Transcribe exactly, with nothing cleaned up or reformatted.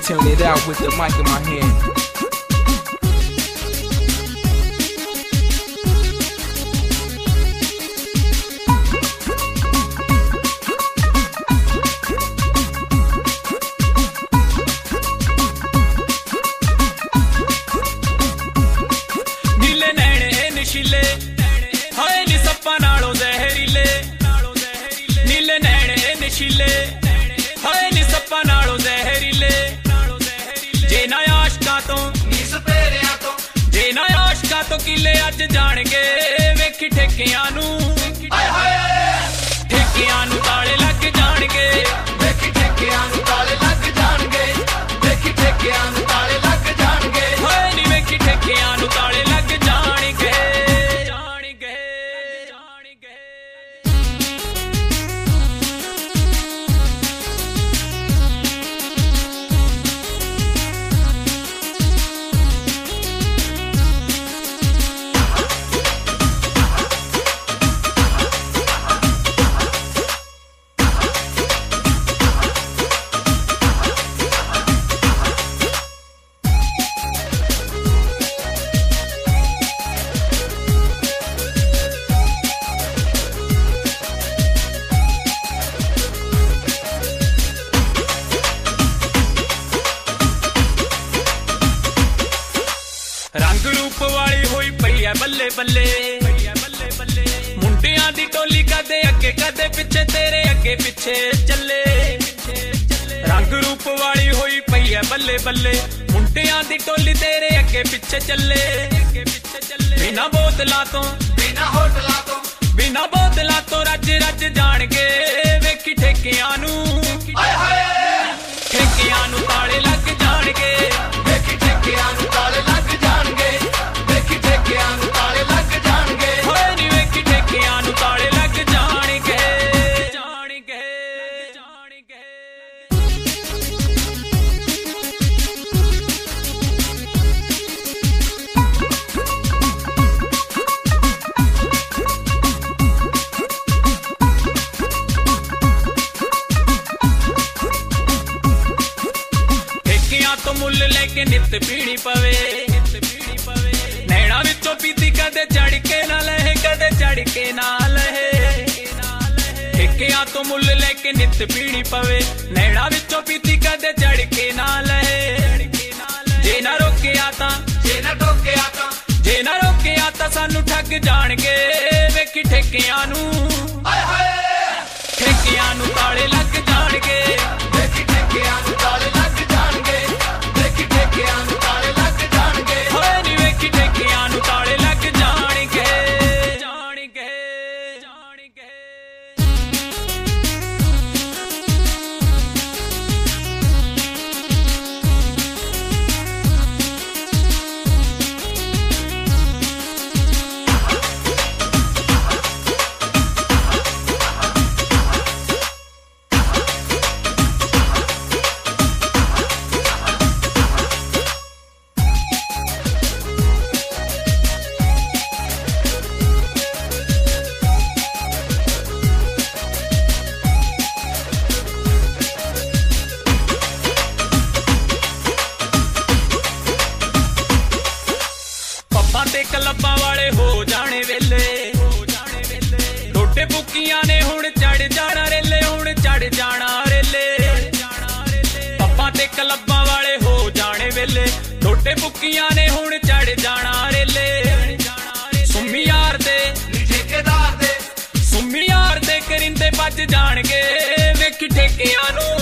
tune it out with the mic in my hand. किले अज जाणगे वेखी ठेकियां नू ठेकियां नू ताले लग जाणगे वेखी ठेकियां नू ताले लग जाणगे वेखी ठेकियां नू ताले लग जाणगे होए नी वेखी ठेकियां नू ताले लग जाणगे जाणगे जाणगे रंग रूप वाली हुई पई है बल्ले बल्ले मुंडियां दी टोली कदे अगे कदे पिछे तेरे अगे पिछे चले रंग रूप वाली हुई पई है बल्ले बल्ले मुंडियां दी टोली तेरे अगे पिछे चले बिना बोतला तो बिना होटला तो बिना बोतला तो रज रज जान के वेखी ठेकियां नू ठेकियां नू ताले लग जाणगे वेखी ठेकियां नू ताले लग तो मुल लेके नित पीनी पवे नैना विचों पीती कदे चढ़ के ना लहे कदे चढ़ के ना लहे ठेकियां तो मुल लेके नित पीनी पवे नैना विचों पीती कदे चढ़ के ना लहे जे ना रोके आता जे ना टोके आता जे ना रोके आता सानू ठग जाणगे वेखी ठेकियां नू ठेकियां नू ताले लग जाणगे वेखी ठेकियां नू ताले लग जाणगे ठेकियां नू ताले लग जाणगे होए नी वेखी ठेकियां नू ताले लग जाणगे जाणगे जाणगे क्लब्बां वाले हो जाने वेले टोटे बुकियां ने हुण चढ़ जाना रेले हुण चढ़ जाना रेले पप्पा ते क्लब्बां वाले हो जाने वेले टोटे बुकियां ने हुण चढ़ जाना रेले सुम्मी यार दे ठेकेदार दे सुम्मी यार दे करिंदे बज जाणगे वेखी ठेकियां नू